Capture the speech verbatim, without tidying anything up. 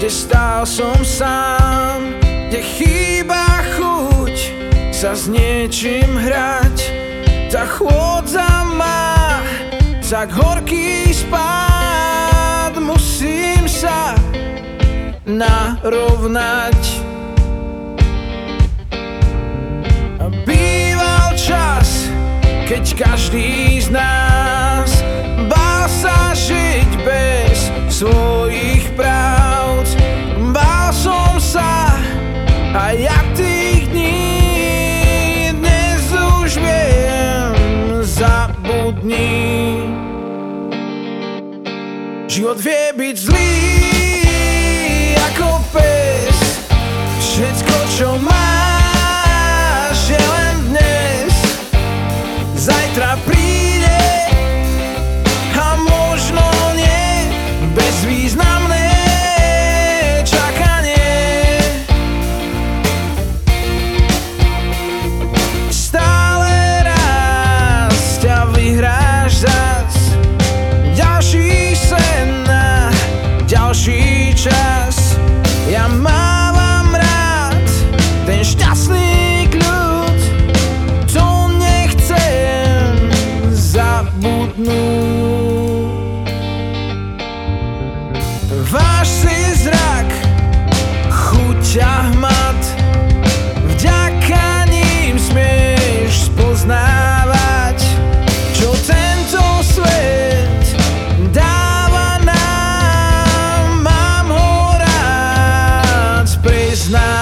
kde stál som sám, kde chýba chuť sa s niečím hrať. Tá chôdza má tak horký spád, musím sa narovnať. Býval čas, keď každý z nás bál sa žiť bez svojich pravd. Bál som sa a ja tých dní dnes už viem, zabudni. Život vie byť zlý ako pes, všetko čo máš je len dnes. Zajtra príde a možno nie, bezvýznamné čakanie. Stále raz ťa vyhráš zas, ďalší sen na ďalší čas. Ja mávam rád ten šťastný kľud, to nechcem zabudnúť. Váš si zrak, chuť a hmat, vďaka ním smieš spoznávať, čo tento svet dáva nám. Mám ho rád, priznám.